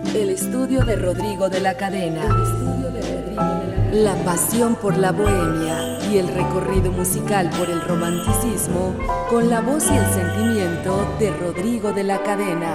El estudio de Rodrigo de la Cadena. La pasión por la bohemia y el recorrido musical por el romanticismo con la voz y el sentimiento de Rodrigo de la Cadena.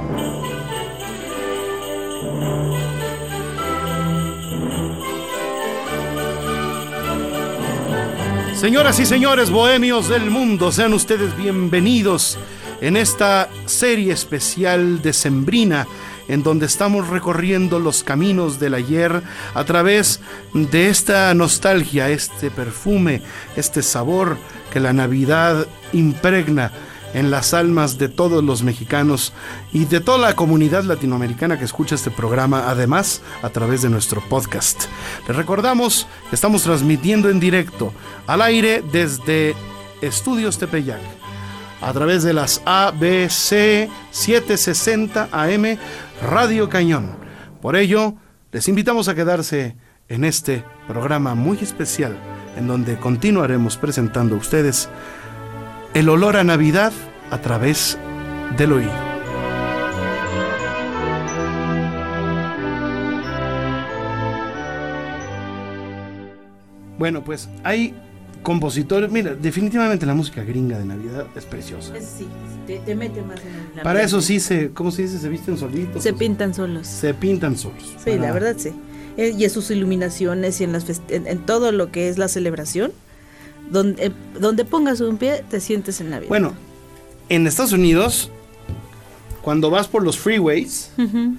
Señoras y señores bohemios del mundo, sean ustedes bienvenidos en esta serie especial decembrina en donde estamos recorriendo los caminos del ayer a través de esta nostalgia, este perfume, este sabor que la Navidad impregna en las almas de todos los mexicanos y de toda la comunidad latinoamericana que escucha este programa, además a través de nuestro podcast. Les recordamos que estamos transmitiendo en directo al aire desde Estudios Tepeyac, a través de las ABC 760 AM Radio Cañón. Por ello, les invitamos a quedarse en este programa muy especial, en donde continuaremos presentando a ustedes el olor a Navidad a través del oído. Bueno, pues hay compositores. Mira, definitivamente la música gringa de Navidad es preciosa. Sí, te mete más en la Para vida. eso sí ¿cómo se dice? Se visten solitos. Se pintan solos. Se pintan solos. Sí, la verdad sí. Y en sus iluminaciones y en todo lo que es la celebración, donde pongas un pie, te sientes en Navidad. Bueno, en Estados Unidos, cuando vas por los freeways,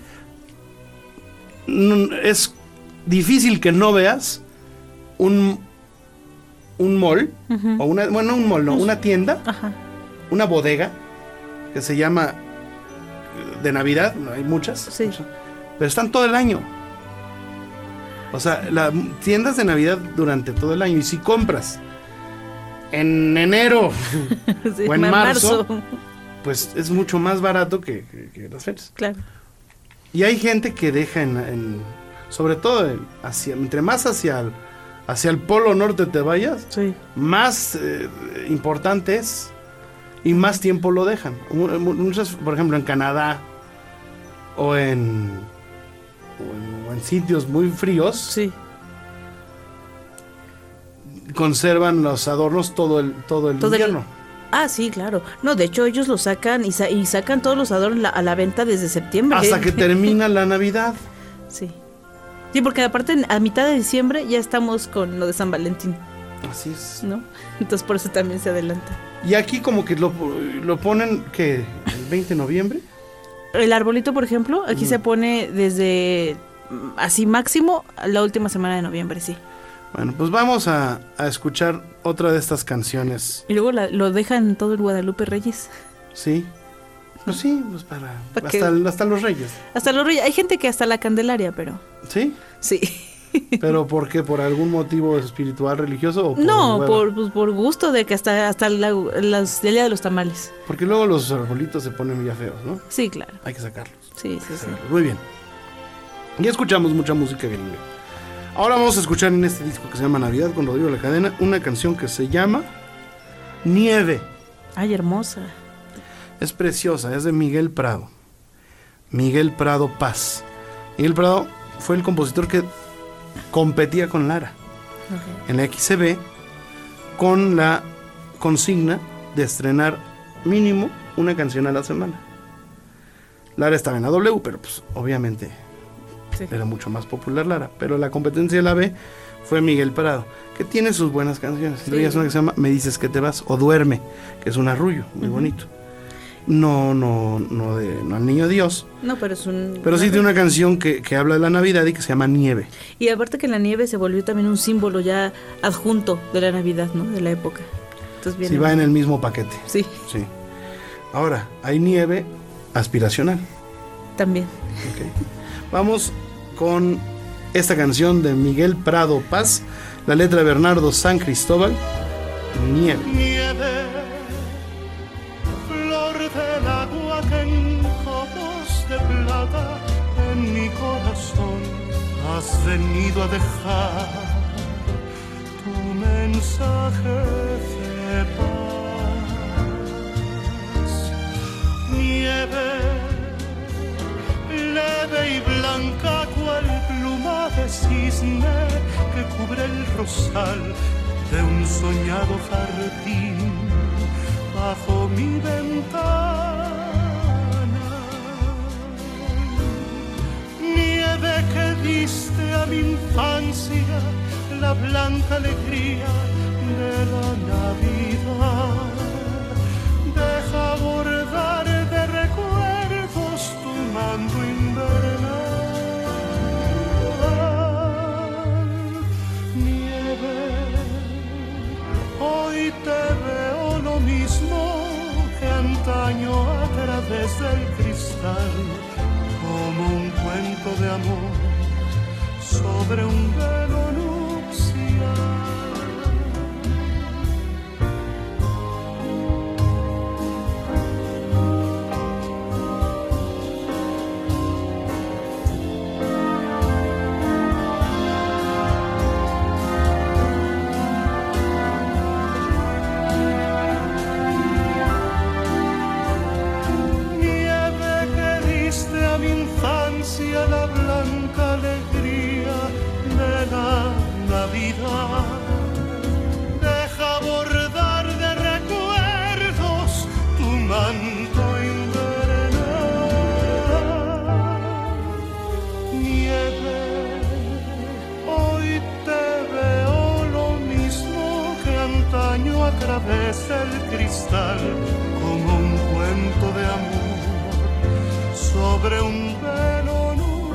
es difícil que no veas un mall, o una tienda, una bodega, que se llama de Navidad, hay muchas, sí, pero están todo el año. O sea, las tiendas de Navidad durante todo el año, y si compras en enero sí, o en marzo, pues es mucho más barato que las ferias. Claro. Y hay gente que deja sobre todo entre más hacia el polo norte te vayas, sí, más importante es y más tiempo lo dejan. Muchas, por ejemplo, en Canadá o en sitios muy fríos, sí, conservan los adornos todo el invierno. Sí, claro. No, de hecho ellos lo sacan y sacan todos los adornos a la venta desde septiembre. Hasta que termina la Navidad. Sí. Sí, porque aparte a mitad de diciembre ya estamos con lo de San Valentín. Así es. ¿No? Entonces por eso también se adelanta. Y aquí como que lo ponen, ¿qué? ¿El 20 de noviembre? El arbolito, por ejemplo, aquí se pone desde así máximo la última semana de noviembre, sí. Bueno, pues vamos a escuchar otra de estas canciones. Y luego lo dejan todo el Guadalupe Reyes. Sí. Pues sí, pues hasta los Reyes. Hasta los Reyes. Hay gente que hasta la Candelaria, pero... ¿Sí? Sí. ¿Pero por qué? ¿Por algún motivo espiritual, religioso? ¿O no, por gusto de que hasta el día de los tamales. Porque luego los arbolitos se ponen ya feos, ¿no? Sí, claro. Hay que sacarlos. Sí. Muy bien. Ya escuchamos mucha música gringa. Ahora vamos a escuchar en este disco que se llama Navidad con Rodrigo de la Cadena una canción que se llama Nieve. Ay, hermosa. Es preciosa, es de Miguel Prado. Miguel Prado Paz. Miguel Prado fue el compositor que competía con Lara en la XCB con la consigna de estrenar mínimo una canción a la semana. Lara estaba en la W, pero pues obviamente era mucho más popular Lara, pero la competencia de la B fue Miguel Prado, que tiene sus buenas canciones. Sí. Es una que se llama Me dices que te vas, o Duerme, que es un arrullo muy bonito. No al niño Dios. No, pero es Pero sí tiene una canción que habla de la Navidad y que se llama Nieve. Y aparte que la nieve se volvió también un símbolo ya adjunto de la Navidad, ¿no? De la época. Entonces sí, va en el mismo paquete. Sí. Ahora, hay nieve aspiracional. También. Okay. Vamos con esta canción de Miguel Prado Paz, la letra de Bernardo San Cristóbal, Nieve. Nieve, flor del agua que en copos de plata en mi corazón has venido a dejar tu mensaje de paz. Nieve, nieve y blanca cual pluma de cisne que cubre el rosal de un soñado jardín bajo mi ventana. Nieve que diste a mi infancia la blanca alegría de la Navidad. Deja bordar de recuerdos tu manto invernal. Nieve, hoy te veo lo mismo que antaño a través del cristal, como un cuento de amor sobre un velo nupcial. La blanca alegría de la Navidad. Deja bordar de recuerdos tu manto invernal. Nieve, hoy te veo lo mismo que antaño a través del cristal, como un cuento de amor sobre un velo.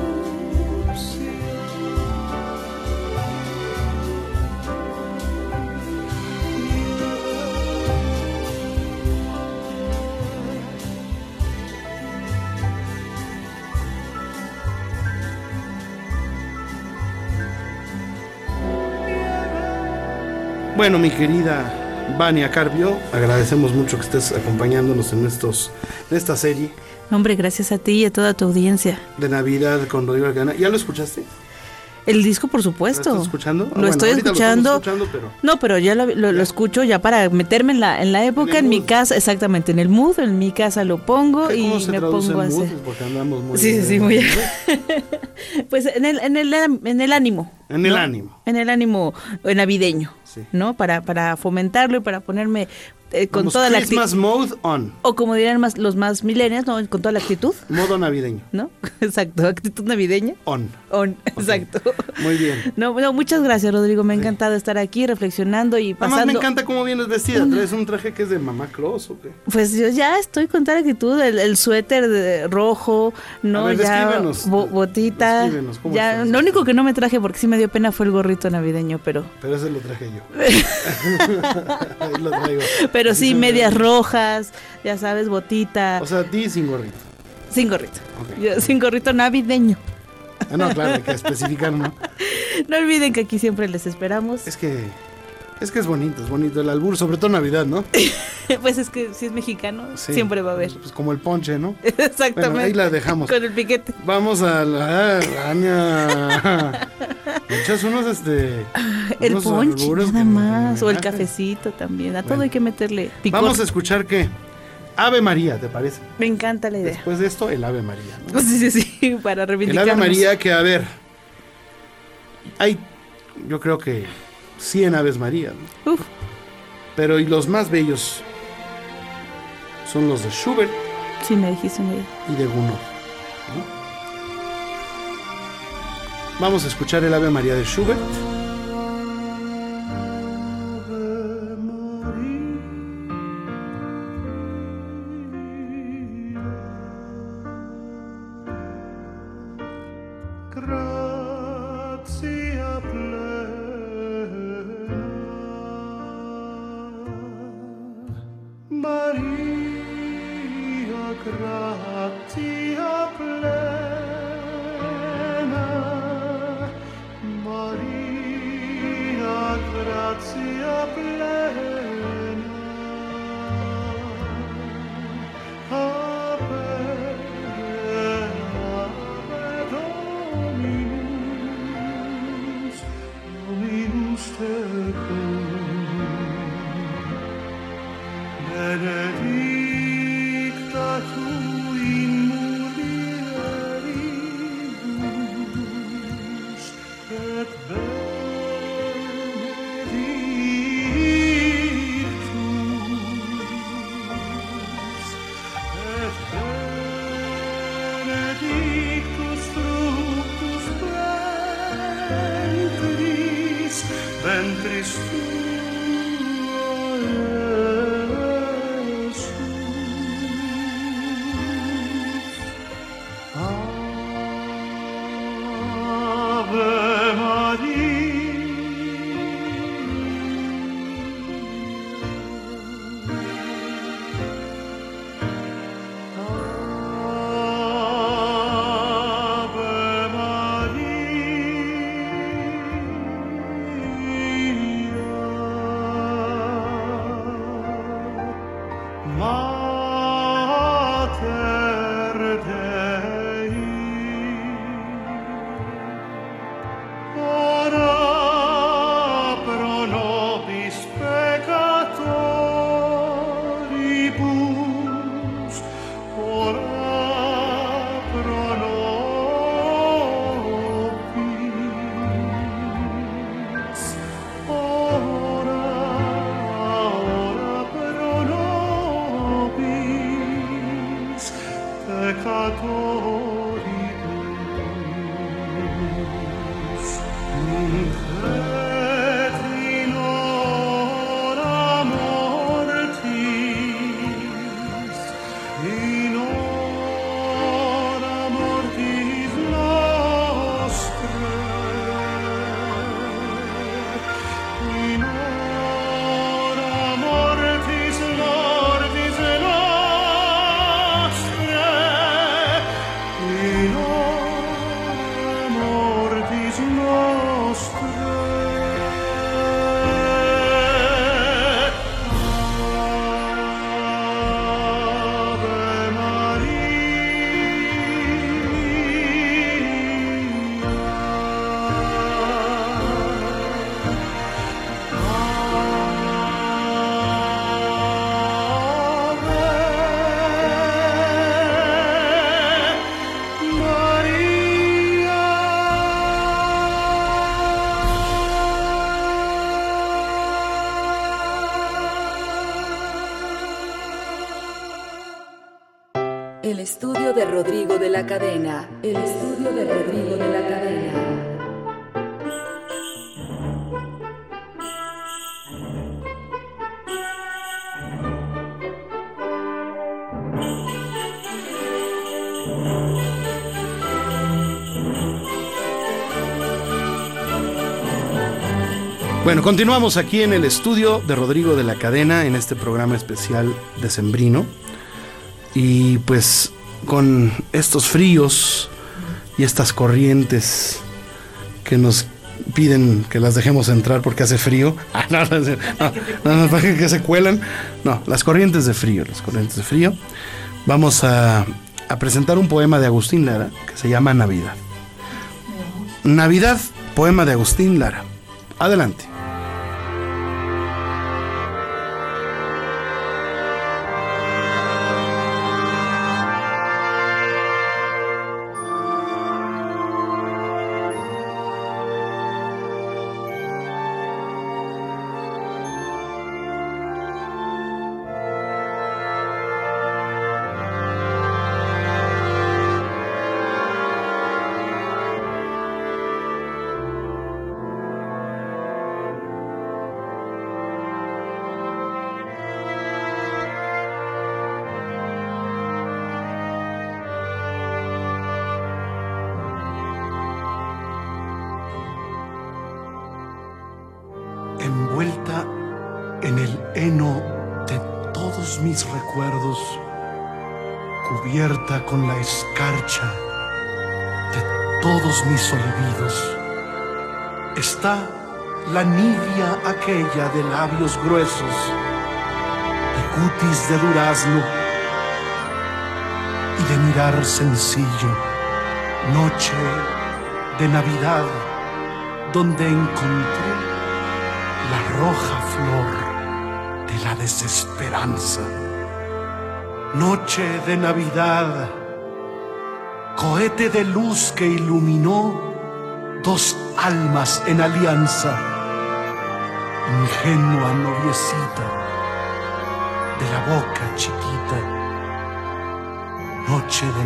Bueno, mi querida Vania Carbio, agradecemos mucho que estés acompañándonos en esta serie. Hombre, gracias a ti y a toda tu audiencia. De Navidad con Rodrigo Alcalá. ¿Ya lo escuchaste? El disco, por supuesto. ¿Lo estás escuchando? Lo estoy escuchando. Pero... No, pero ya lo escucho ya para meterme en la época, en mi casa, exactamente, en el mood, en mi casa lo pongo y me pongo a hacer. Porque andamos muy sí, muy pues en el ánimo. En el ánimo. En el ánimo navideño, sí. ¿no? Para fomentarlo y para ponerme con vamos, toda la actitud. actitud. Mode on. O como dirían los más millennials, ¿no? Con toda la actitud. Modo navideño. ¿No? Exacto, actitud navideña. On, okay. Exacto. Muy bien. No, muchas gracias, Rodrigo. Me ha encantado estar aquí reflexionando y pasando. Además me encanta cómo vienes vestida. ¿Traes un traje que es de Mamá Claus o qué? Pues yo ya estoy con toda la actitud. El suéter de rojo, ¿no? A ver, ya botita. ¿Cómo ya, estás? lo único que no me traje porque sí me dio pena fue el gorrito navideño, pero ese lo traje yo. Ahí lo traigo. Pero sí, medias rojas, ya sabes, botita. O sea, a ti sin gorrito. Sin gorrito. Okay. Yo, sin gorrito navideño. No, claro, hay que especificar, ¿no? No olviden que aquí siempre les esperamos. Es que es bonito el albur, sobre todo Navidad, ¿no? Pues es que si es mexicano, sí, siempre va a haber. Pues como el ponche, ¿no? Exactamente. Bueno, ahí la dejamos. Con el piquete. Vamos a la Ania. Echas el unos ponche, nada que más. O el cafecito también. A todo hay que meterle picor. Vamos a escuchar ¿qué? Ave María, ¿te parece? Me encanta la idea. Después de esto, el Ave María, ¿no? Sí, para reivindicarnos. El Ave María que, a ver, hay, yo creo que 100 Aves María, ¿no? Uf. Pero y los más bellos son los de Schubert. Sí, me dijiste una idea. Y de Gounod, ¿no? Vamos a escuchar el Ave María de Schubert. Gratia plena, Maria. ventris El estudio de Rodrigo de la Cadena. El estudio de Rodrigo de la Cadena. Bueno, continuamos aquí en el estudio de Rodrigo de la Cadena en este programa especial decembrino. Y pues con estos fríos y estas corrientes que nos piden que las dejemos entrar porque hace frío. No, para que se cuelan. No, las corrientes de frío. Vamos a presentar un poema de Agustín Lara que se llama Navidad. Navidad, poema de Agustín Lara. Adelante. Envuelta en el heno de todos mis recuerdos, cubierta con la escarcha de todos mis olvidos, está la nidia aquella de labios gruesos, de cutis de durazno y de mirar sencillo, noche de Navidad, donde encontré la roja flor de la desesperanza. Noche de Navidad, cohete de luz que iluminó dos almas en alianza. Ingenua noviecita de la boca chiquita. Noche de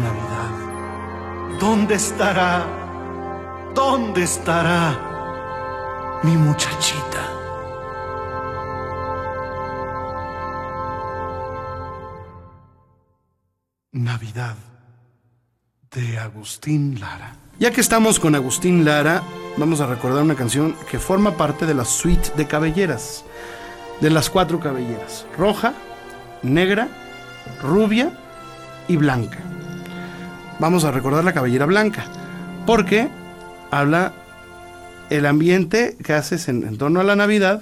Navidad, ¿dónde estará? ¿Dónde estará? mi muchachita. Navidad de Agustín Lara. Ya que estamos con Agustín Lara, vamos a recordar una canción que forma parte de la suite de cabelleras, de las 4 cabelleras: roja, negra, rubia y blanca. Vamos a recordar la cabellera blanca, porque habla el ambiente que haces en torno a la Navidad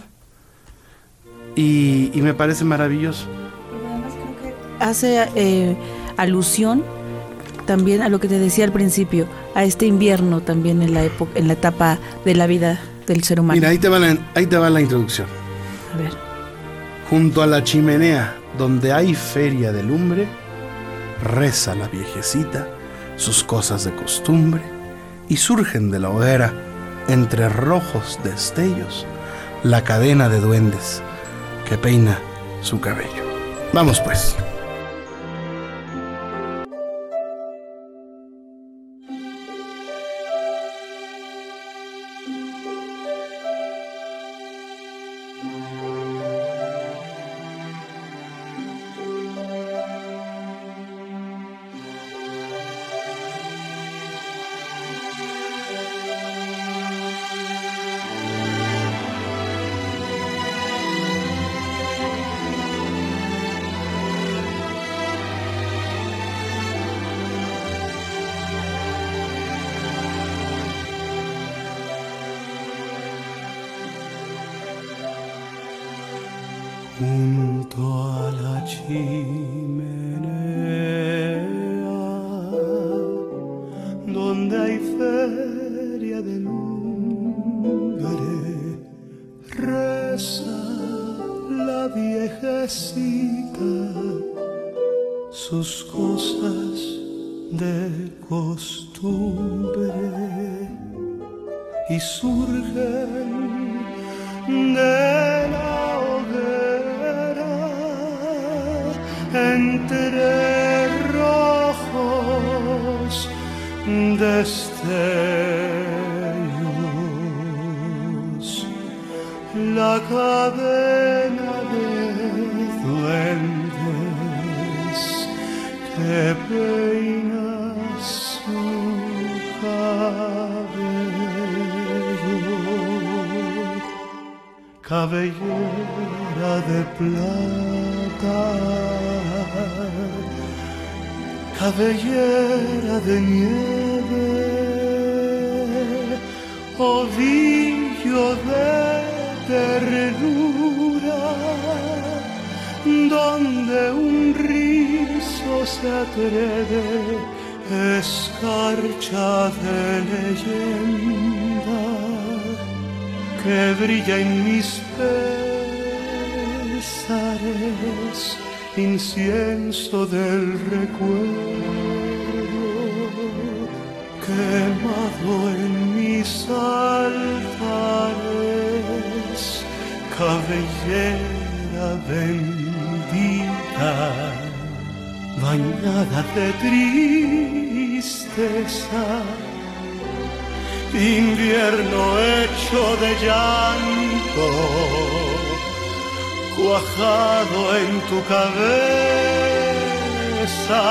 y me parece maravilloso. Además creo que hace alusión también a lo que te decía al principio, a este invierno también en la etapa de la vida del ser humano. Mira, ahí te va la introducción. A ver. Junto a la chimenea, donde hay feria de lumbre, reza la viejecita sus cosas de costumbre, y surgen de la hoguera, entre rojos destellos, la cadena de duendes que peina su cabello. Vamos pues. Junto a la chimenea, donde hay feria de lumbre, reza la viejecita sus cosas de costumbre, y surgen de la hoguera entre rojos destellos, la cadena de duendes que peina su cabellera de plata, cabellera de nieve, ovillo de ternura, donde un rizo se atreve, escarcha de leyenda que brilla en mis pesares, incienso del recuerdo, quemado en mis altares, cabellera bendita, bañada de tristeza, invierno hecho de llanto, cuajado en tu cabeza,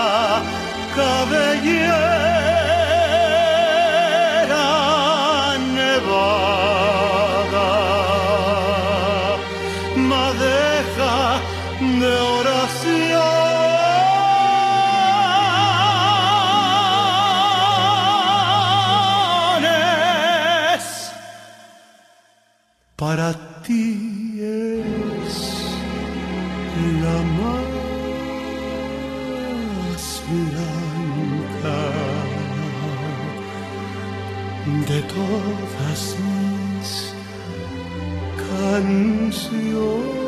cabellera nevada, madeja de oración. Para ti es la más blanca de todas mis canciones.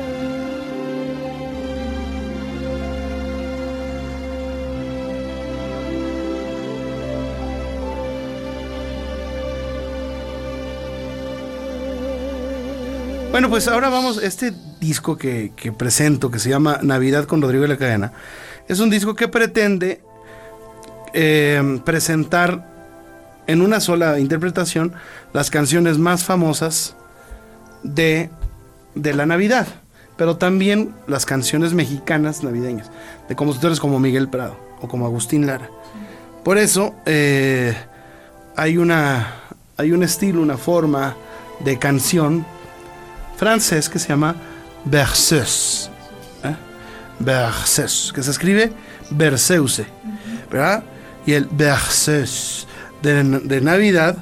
Bueno, pues ahora vamos, este disco que presento, que se llama Navidad con Rodrigo de la Cadena, es un disco que pretende presentar en una sola interpretación las canciones más famosas de la Navidad, pero también las canciones mexicanas navideñas, de compositores como Miguel Prado o como Agustín Lara. Por eso hay un estilo, una forma de canción francés que se llama berceuse, berceuse, que se escribe berceuse, ¿verdad? Y el berceuse de Navidad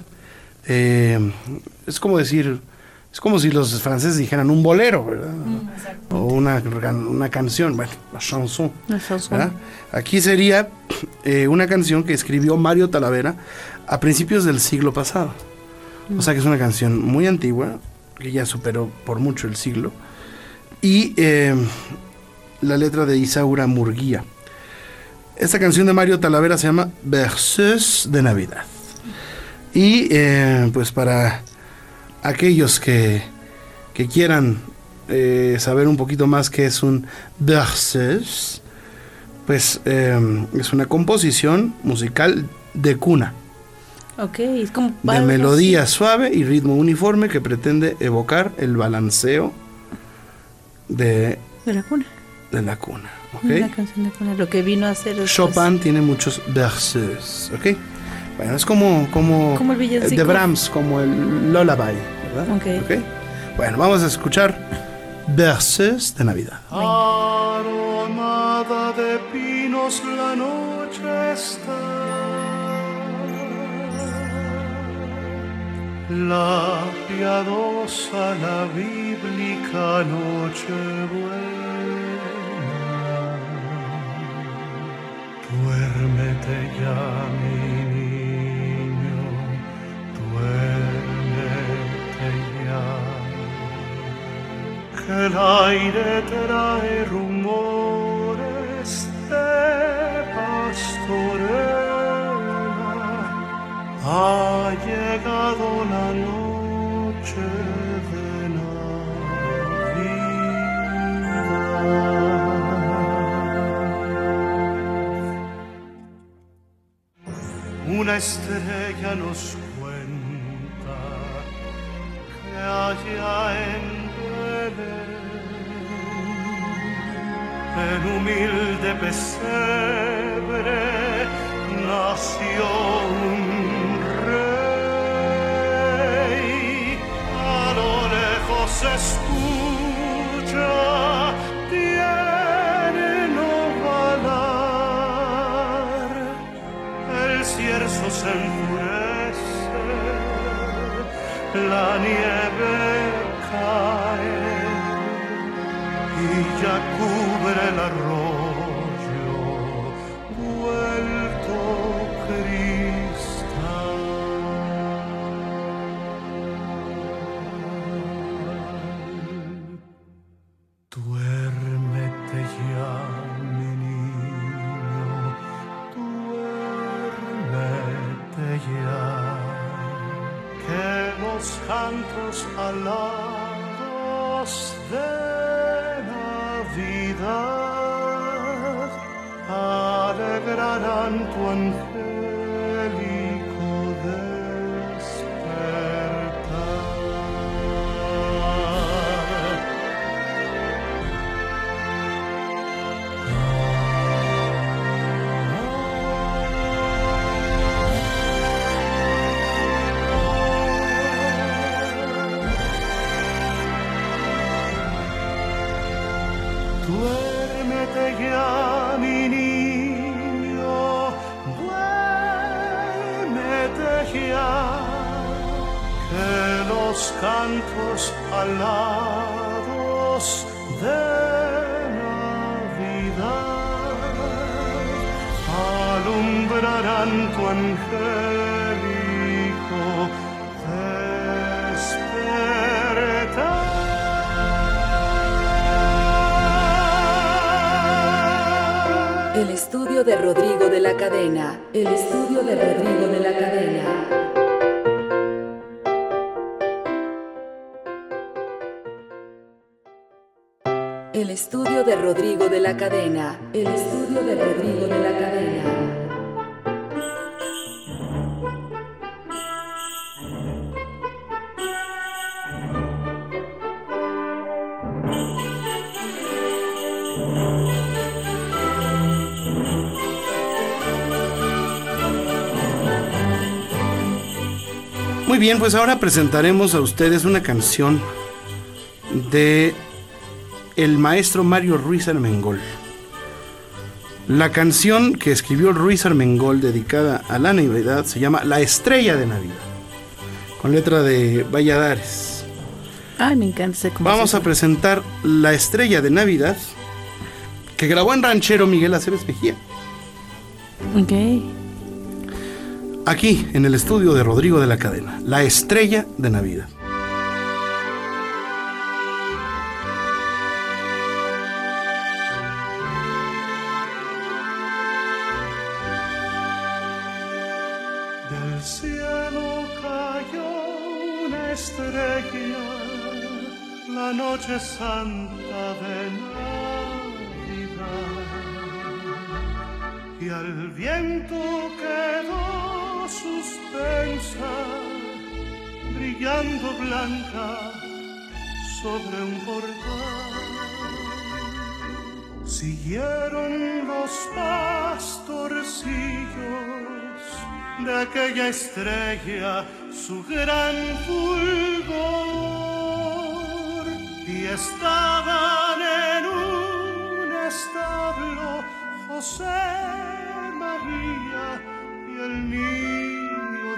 es como si los franceses dijeran un bolero, ¿verdad? O una canción, bueno, la chanson. ¿Verdad? Aquí sería una canción que escribió Mario Talavera a principios del siglo pasado. O sea que es una canción muy antigua, que ya superó por mucho el siglo. Y la letra de Isaura Murguía. Esta canción de Mario Talavera se llama Berceuse de Navidad. Y pues para aquellos que quieran saber un poquito más qué es un berceuse, pues es una composición musical de cuna. Okay, es como de melodía suave y ritmo uniforme que pretende evocar el balanceo de la cuna. De la cuna, ¿okay? La canción de cuna, lo que vino a hacer Chopin tiene muchos berceuses, ¿ok? Bueno, es como el villancico de Brahms, como el lullaby, ¿verdad? Okay. Bueno, vamos a escuchar Berceuse de Navidad. Aromada de pinos la noche está, la piadosa, la bíblica Nochebuena. Duérmete ya, mi niño, duérmete ya, que el aire trae rumores de pastorela. Ha llegado la noche de Navidad. Una estrella nos cuenta que allá en Belén, en humilde pesebre, nació un rey. A lo lejos se escucha tierno balar, el cierzo se enfurece, la nieve cae y ya cubre el arroyo vuelto cristal. Duérmete ya, mi niño, duérmete ya, que los cantos alados de Navidad alegrarán tu angélico despertar. Duérmete ya, mi niño, duérmete ya, que los cantos alados de Navidad alumbrarán tu angélico despertar. El estudio de Rodrigo de la Cadena. El estudio de Rodrigo de la Cadena. El estudio de Rodrigo de la Cadena. El estudio de Rodrigo de la Cadena. Muy bien, pues ahora presentaremos a ustedes una canción de el maestro Mario Ruiz Armengol. La canción que escribió Ruiz Armengol dedicada a la Navidad se llama La Estrella de Navidad, con letra de Valladares. Ay, me encanta ese compositor. Vamos a presentar La Estrella de Navidad, que grabó en ranchero Miguel Aceves Mejía. Ok. Aquí, en el estudio de Rodrigo de la Cadena, La Estrella de Navidad. Del cielo cayó una estrella, la noche santa de Navidad, y al viento quedó suspensa, brillando blanca sobre un portal. Siguieron los pastorcillos de aquella estrella su gran fulgor, y estaban en un establo José, María y el niño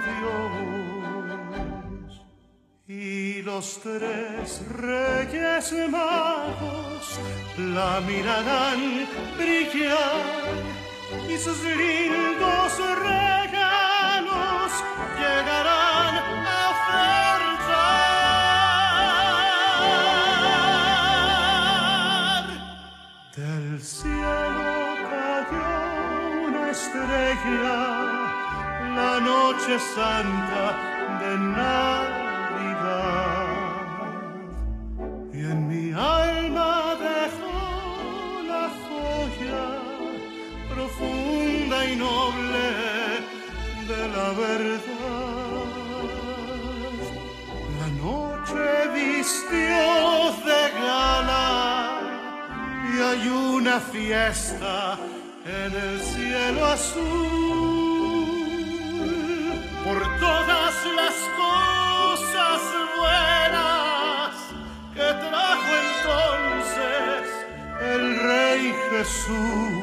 Dios, y los tres reyes magos la mirarán brillar, y sus lindos regalos llegarán a ofertar. Del cielo cayó una estrella, la noche santa de Navidad, y en mi alma dejó la joya profunda y noble de la verdad. La noche vistió de gala y hay una fiesta en el cielo azul por todas las cosas buenas que trajo entonces el Rey Jesús.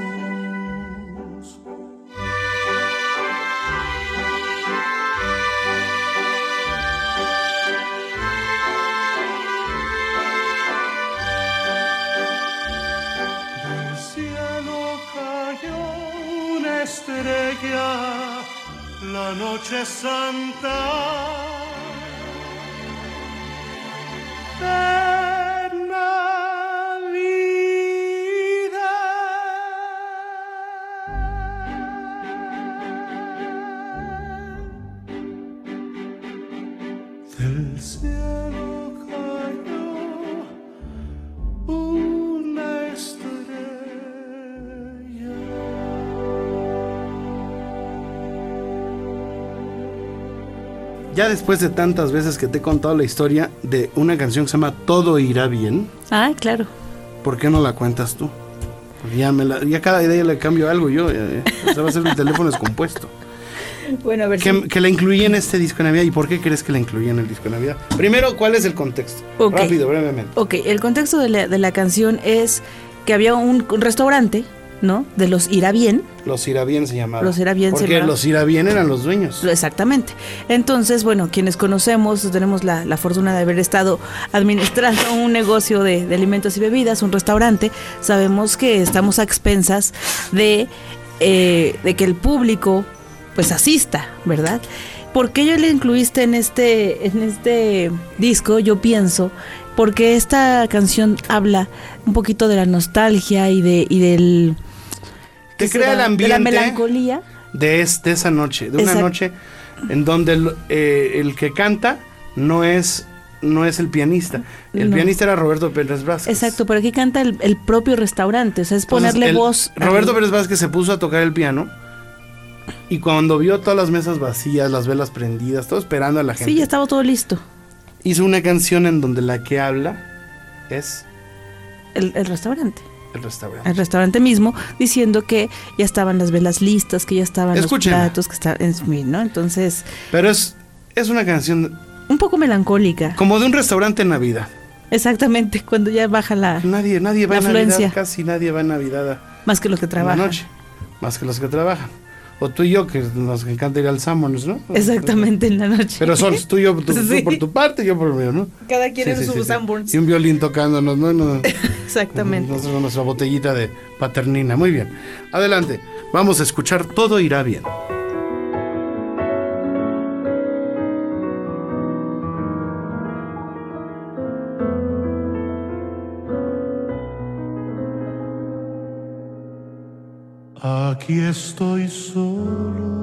Estrella, la noche santa de Navidad. Del cielo cayó una estrella. Ya después de tantas veces que te he contado la historia de una canción que se llama Todo irá bien, Ah, claro. ¿por qué no la cuentas tú? Porque ya cada día le cambio algo yo, o sea, va a ser un teléfono descompuesto. Bueno, a ver Que la incluí en este disco de Navidad. ¿Y por qué crees que la incluí en el disco de Navidad? Primero, ¿cuál es el contexto? Ok. Rápido, brevemente. Ok, el contexto de la canción es que había un restaurante, ¿no? De los Irá Bien. Los irá bien se llamaban. Los irá bien se Porque llamaban. los irá bien eran los dueños. Exactamente. Entonces, bueno, quienes conocemos, tenemos la fortuna de haber estado administrando un negocio de alimentos y bebidas, un restaurante, sabemos que estamos a expensas de que el público pues asista, ¿verdad? ¿Por qué yo le incluiste en este disco? Yo pienso porque esta canción habla un poquito de la nostalgia y del Te crea el ambiente de la melancolía de esa noche, de una Exacto. noche en donde el que canta no es el pianista. El No. pianista era Roberto Pérez Vázquez. Exacto, pero aquí canta el propio restaurante, o sea, es Entonces, ponerle voz. Roberto Pérez Vázquez se puso a tocar el piano y cuando vio todas las mesas vacías, las velas prendidas, todo esperando a la gente, Sí, ya estaba todo listo. hizo una canción en donde la que habla es El restaurante. el restaurante. El restaurante mismo, diciendo que ya estaban las velas listas, que ya estaban Escúchenla. los platos, que estaban, en fin, ¿no? Entonces, Pero es Es una canción un poco melancólica. como de un restaurante en Navidad. Exactamente, cuando ya baja Nadie va la en Navidad, afluencia. casi nadie va en Navidad. Más que los que En la trabajan. noche, más que los que trabajan. O tú y yo, que nos encanta ir al Summers, ¿no? Exactamente, en la noche. Pero solos, tú y yo, tú Sí. por tu parte, yo por el mío, ¿no? Cada quien en Sí, su sí. Sanborns. Y un violín tocándonos, ¿no? Exactamente. Nosotros con nuestra botellita de paternina. Muy bien. Adelante. Vamos a escuchar Todo irá bien. Aquí estoy solo,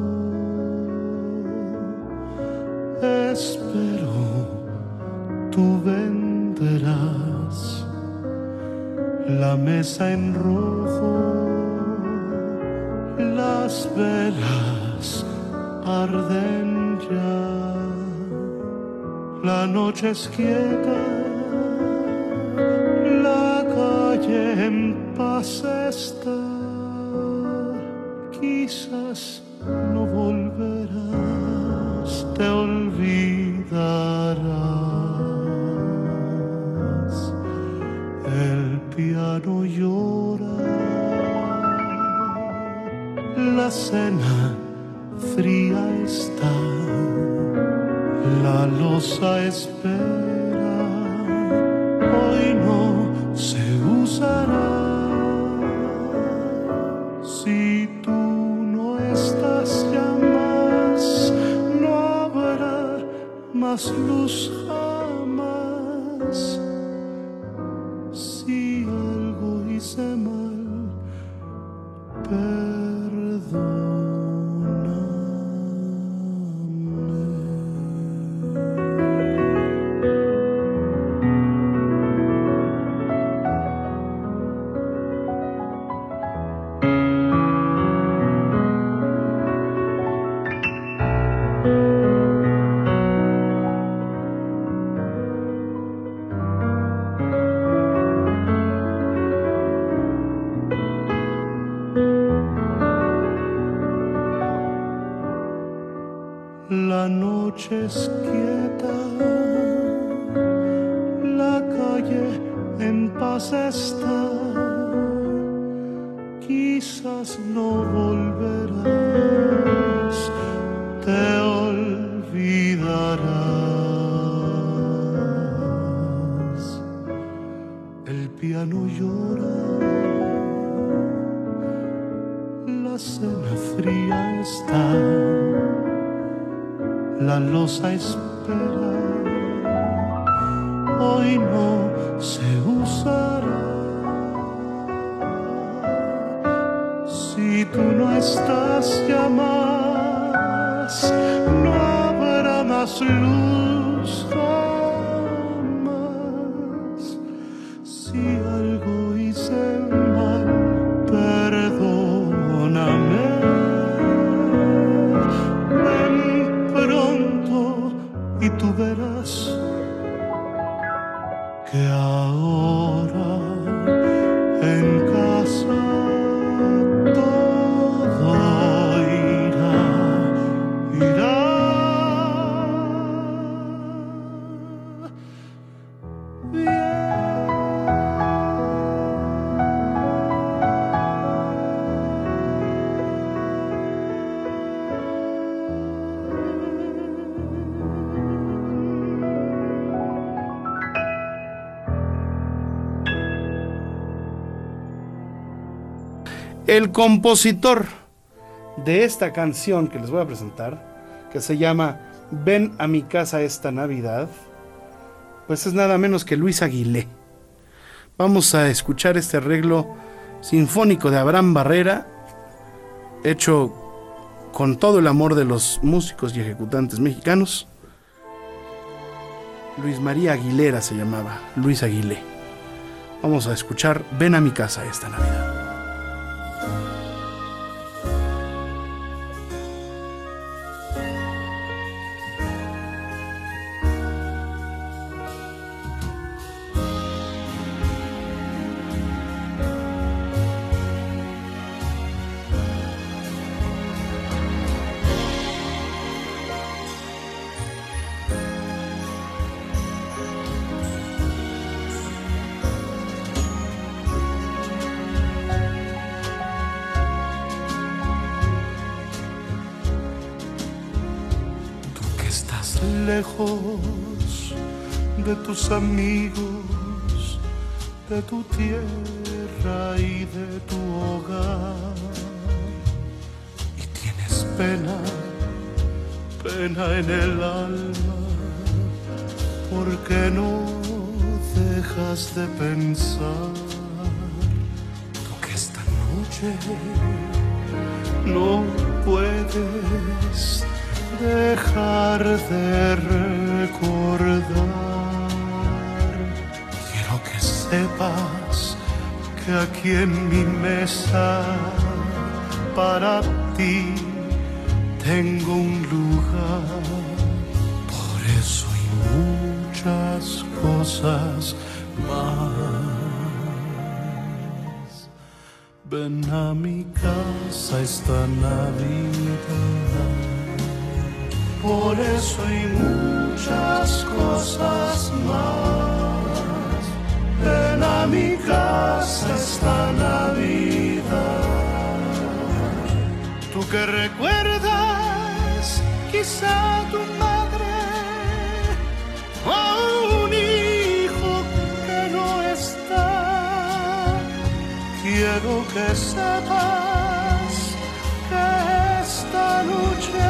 espero tú vendrás. La mesa en rojo, las velas arden ya. La noche es quieta, la calle en paz está. Quizás no volverás, te olvidarás. El piano llora, la cena fría está, la loza espera, hoy no se usará. Si tú no estás ya más, no habrá más luz jamás. Si algo hice mal, la noche es quieta, la calle en paz está. Quizás no volverás, te olvidarás. El piano llora, la cena fría está. La loza espera, hoy no se usará. Si tú no estás ya más, no habrá más luz jamás. Si algo hice mal, perdóname. Y tú verás que ahora en casa todo irá bien. El compositor de esta canción que les voy a presentar, que se llama Ven a mi casa esta Navidad, pues es nada menos que Luis Aguilé. Vamos a escuchar este arreglo sinfónico de Abraham Barrera, hecho con todo el amor de los músicos y ejecutantes mexicanos. Luis María Aguilera se llamaba, Luis Aguilé. Vamos a escuchar Ven a mi casa esta Navidad. que estás lejos de tus amigos, de tu tierra y de tu hogar, y tienes pena, pena en el alma, porque no dejas de pensar, tú que esta noche no puedes dejar de recordar. Quiero que sepas que aquí en mi mesa para ti tengo un lugar. Por eso hay muchas cosas más. Ven a mi casa esta Navidad. Por eso hay muchas cosas más. Ven a mi casa esta Navidad. Tú que recuerdas quizá a tu madre o a un hijo que no está, quiero que sepas que esta noche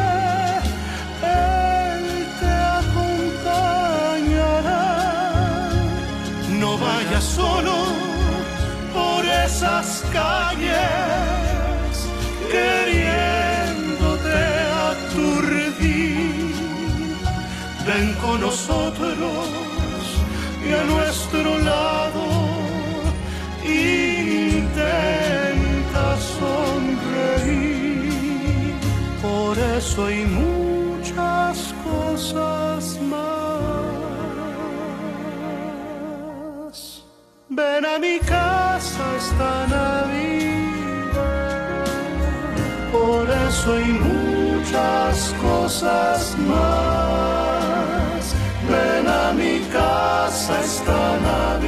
Él te acompañará. No vayas solo por esas calles queriéndote aturdir. Ven con nosotros y a nuestro lado intenta sonreír. Por eso hay muchas cosas más. Ven a mi casa esta Navidad. Por eso hay muchas cosas más. Ven a mi casa esta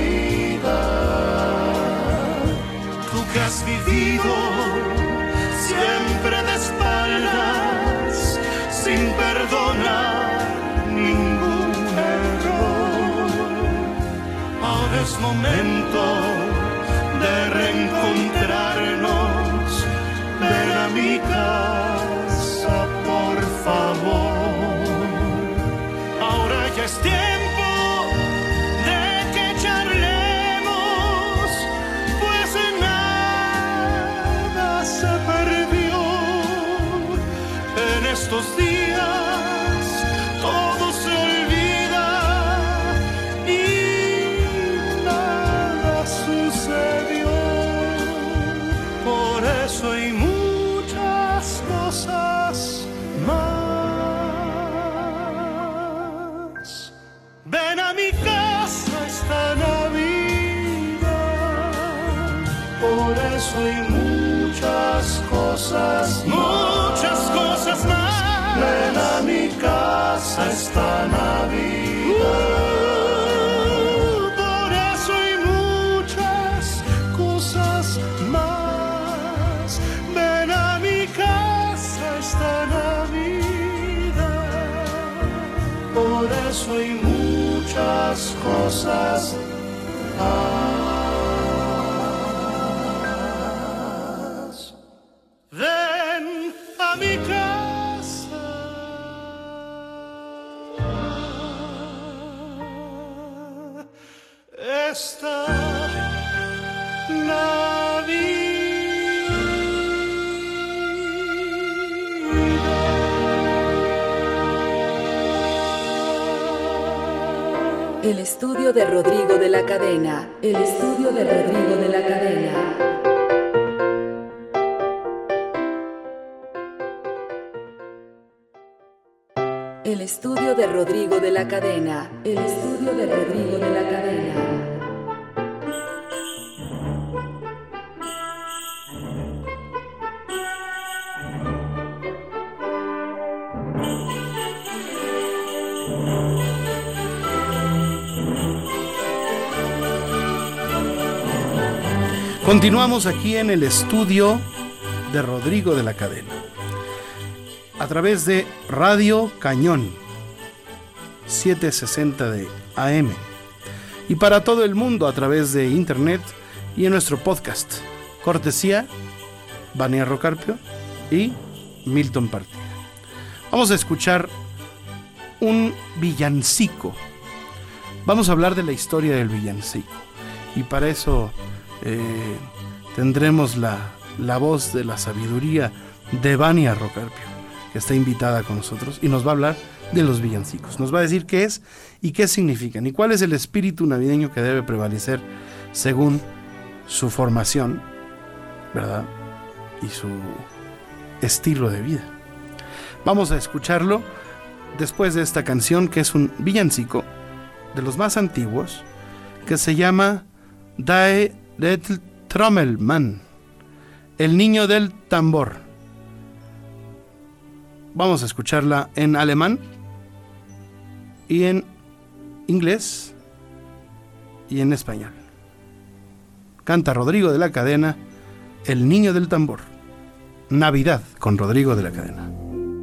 Navidad. Tú que has vivido siempre de espaldas, sin perdonar ningún error. Ahora es momento de reencontrarnos. Ven a mi casa, por favor. Ahora ya es tiempo de que charlemos, pues nada se perdió. En estos días todo se olvida y nada sucedió. Por eso hay muchas cosas más. Ven a mi casa esta Navidad. Por eso hay muchas cosas más. Ven a mi casa esta Navidad. Por eso hay muchas cosas más. Ven a mi casa esta Navidad. Por eso hay muchas cosas más. Ven a mi casa esta El estudio de Rodrigo de la Cadena. El estudio de Rodrigo de la Cadena. El estudio de Rodrigo de la Cadena. El estudio de Rodrigo de la Cadena. Continuamos aquí en el estudio de Rodrigo de la Cadena, a través de Radio Cañón 760 de AM. Y para todo el mundo a través de internet y en nuestro podcast. Cortesía, Vania Rocarpio y Milton Partida. Vamos a escuchar un villancico. Vamos a hablar de la historia del villancico. Y para eso tendremos la voz de la sabiduría de Vania Rocarpio, que está invitada con nosotros y nos va a hablar de los villancicos. Nos va a decir qué es y qué significan y cuál es el espíritu navideño que debe prevalecer según su formación, ¿verdad? Y su estilo de vida. Vamos a escucharlo después de esta canción, que es un villancico de los más antiguos, que se llama Der Trommelmann, el niño del tambor. Vamos a escucharla en alemán y en inglés y en español. Canta Rodrigo de la Cadena, El niño del tambor. Navidad con Rodrigo de la Cadena.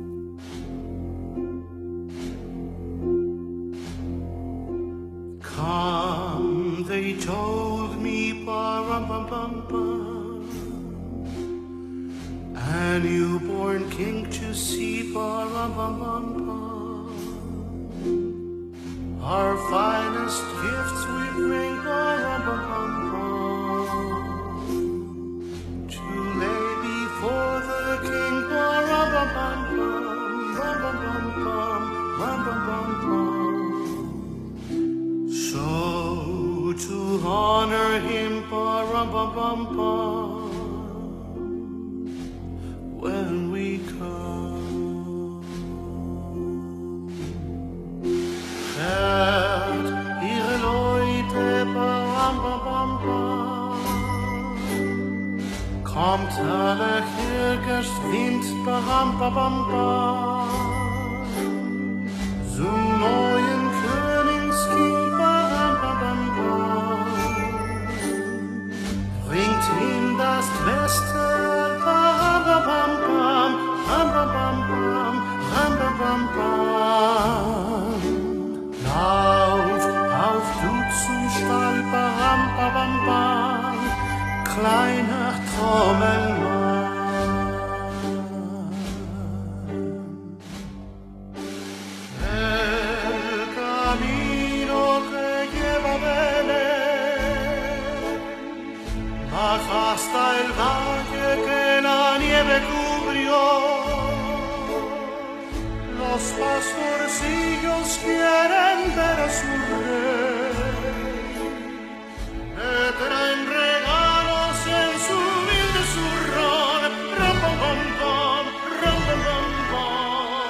Come, they told me, pa-rum-bum-bum-bum, a newborn king to see, pa-rum-bum-bum-bum. Our finest gifts we bring, pa-rum-bum-bum-bum, to lay before the king, pa-rum-bum-bum-bum, rum-bum-bum-bum, rum-bum-bum-bum. So to honor him, pa-rum-bum-bum-bum, when we come, hört ihre Leute, pa-rum-bum-bum-bum, kommt alle Kirchwind, pa-rum-bum-bum, zum neuen Königskind, bringt ihm das Beste, ram-bam-bam, ram-bam-bam, ram-bam-bam. Lauf auf du zum Stall, ram-bam-bam, kleiner Trommelmann. El camino que lleva a Belén, baja hasta el valle que la nieve cubrió. Los pastorcillos quieren ver a su rey, le traen regalos en su humilde zurrón, ram-bam-bam-bam, ram-bam-bam-bam.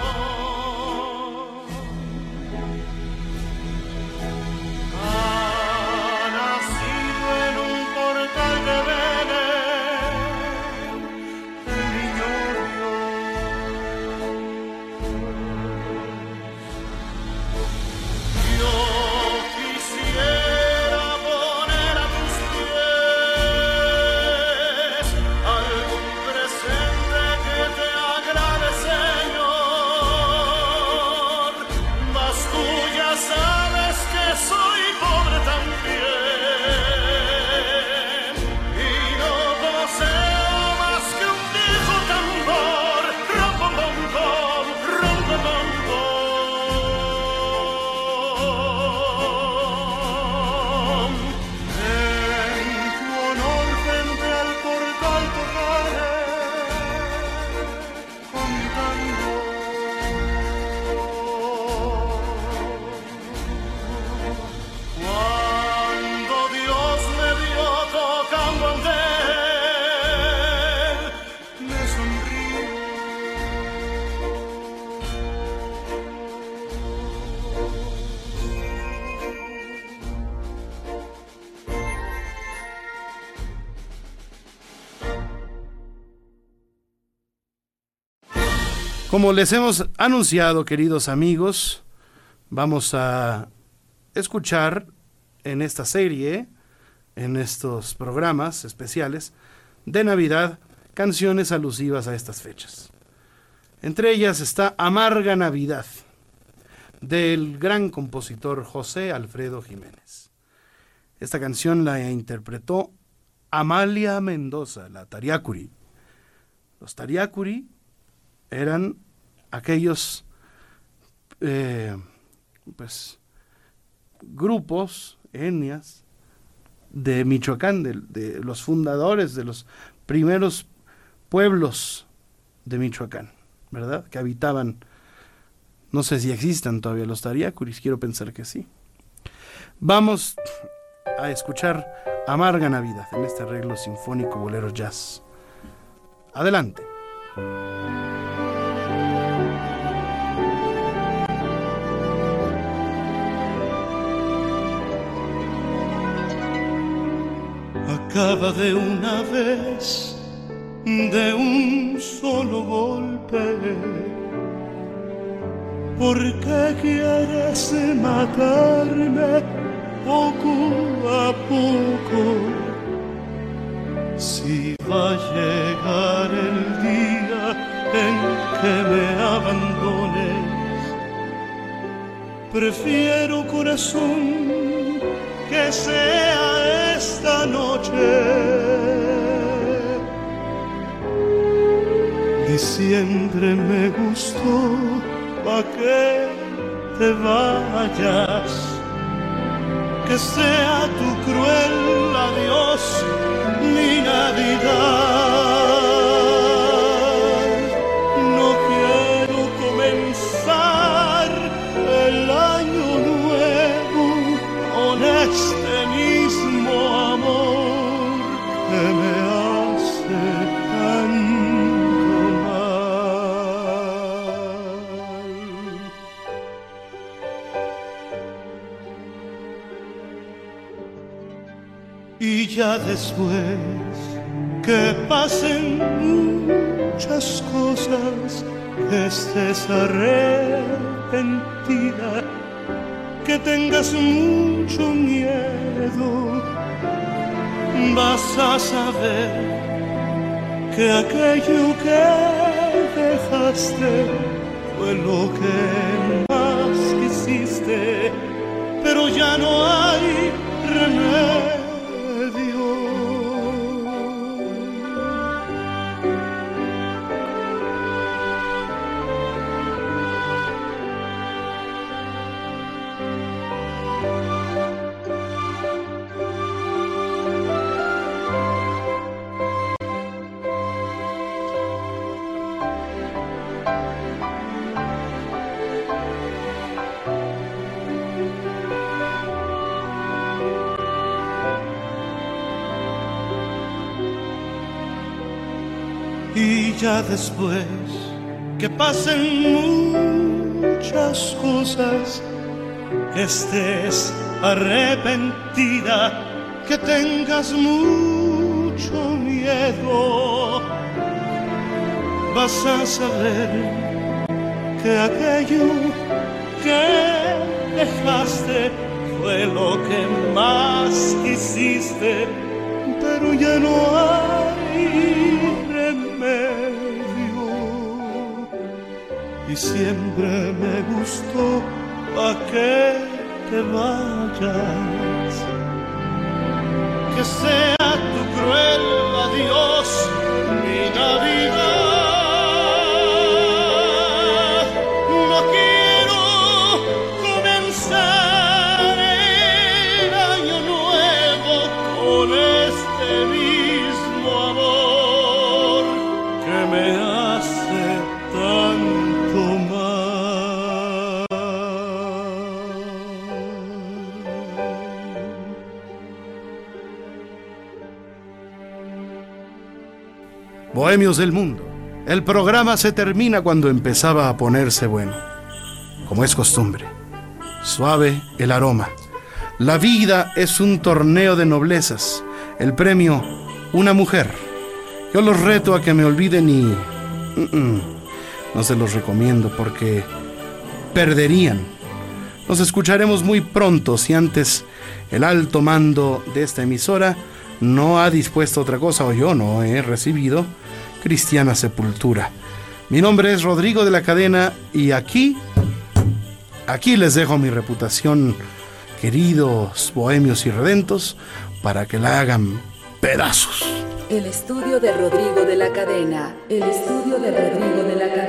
Como les hemos anunciado, queridos amigos, vamos a escuchar en esta serie, en estos programas especiales de Navidad, canciones alusivas a estas fechas. Entre ellas está Amarga Navidad. del gran compositor José Alfredo Jiménez. Esta canción la interpretó Amalia Mendoza, la Tariacuri. Los Tariacuri eran aquellos grupos, etnias de Michoacán, de los fundadores de los primeros pueblos de Michoacán, ¿verdad? Que habitaban, no sé si existan todavía los Tariacuris, quiero pensar que sí. Vamos a escuchar Amarga Navidad en este arreglo sinfónico bolero jazz. Adelante. Acaba de una vez, de un solo golpe. ¿Por qué quieres matarme poco a poco? Si va a llegar el día en que me abandones, prefiero, corazón, que sea esta noche. Diciembre me gustó, pa' que te vayas, que sea tu cruel adiós mi Navidad. No quiero comenzar el año nuevo con este mismo amor que me hace tanto mal. Y ya después que pasen muchas cosas, que estés arrepentida, que tengas mucho miedo, vas a saber que aquello que dejaste fue lo que más quisiste, pero ya no hay remedio. Y ya después que pasen muchas cosas, que estés arrepentida, que tengas mucho miedo, vas a saber que aquello que dejaste fue lo que más quisiste, pero ya no hay remedio. Y siempre me gustó, pa' que te vayas, que sea tu cruel adiós mi Navidad. No quiero comenzar el año nuevo con este mismo amor que me hace tanto mal. Bohemios del mundo, el programa se termina cuando empezaba a ponerse bueno. Como es costumbre, suave el aroma. La vida es un torneo de noblezas. El premio, una mujer. Yo los reto a que me olviden y... no se los recomiendo porque perderían. Nos escucharemos muy pronto si antes el alto mando de esta emisora no ha dispuesto otra cosa o yo no he recibido cristiana sepultura. Mi nombre es Rodrigo de la Cadena y aquí Aquí les dejo mi reputación, queridos bohemios y redentos, para que la hagan pedazos. El estudio de Rodrigo de la Cadena. El estudio de Rodrigo de la Cadena.